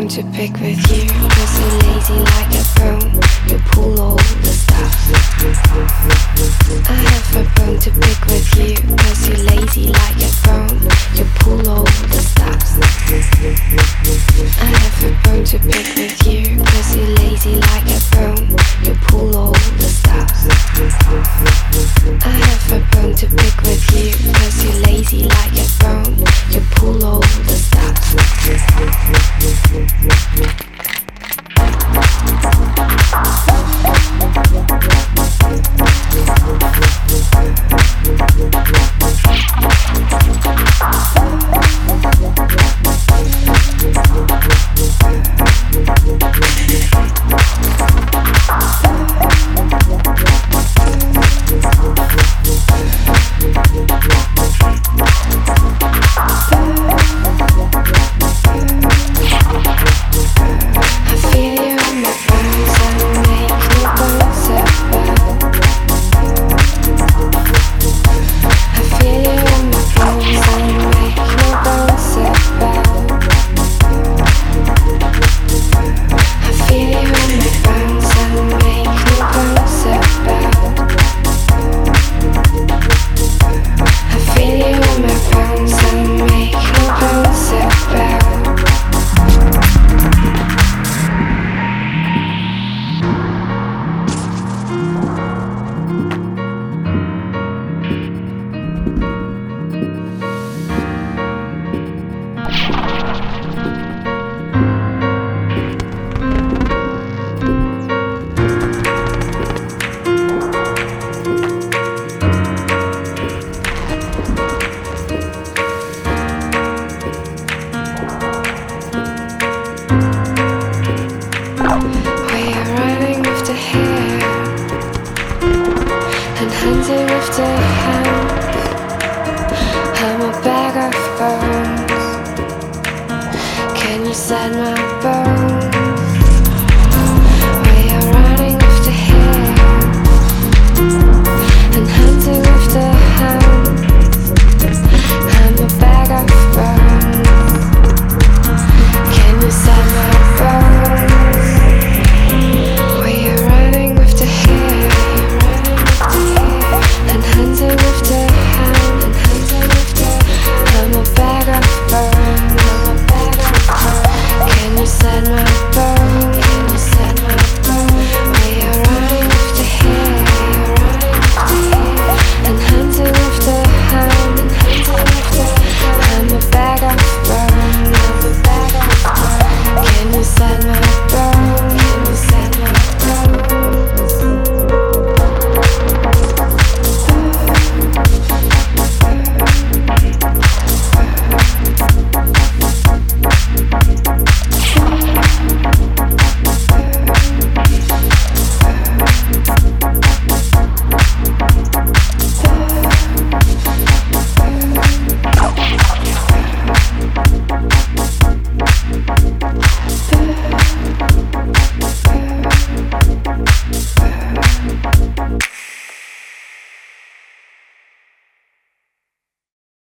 to pick with you, cause you're lazy like a bone. You pull all the stops. I have a bone to pick with you, cause you're lazy like a bone. You pull all the stops. I have a bone to pick with you, cause you're lazy like a bone. You pull all the stops. I have a bone to pick with you, cause you're lazy like a bone. You pull all the stops. I'm a bag of bones. Can you set my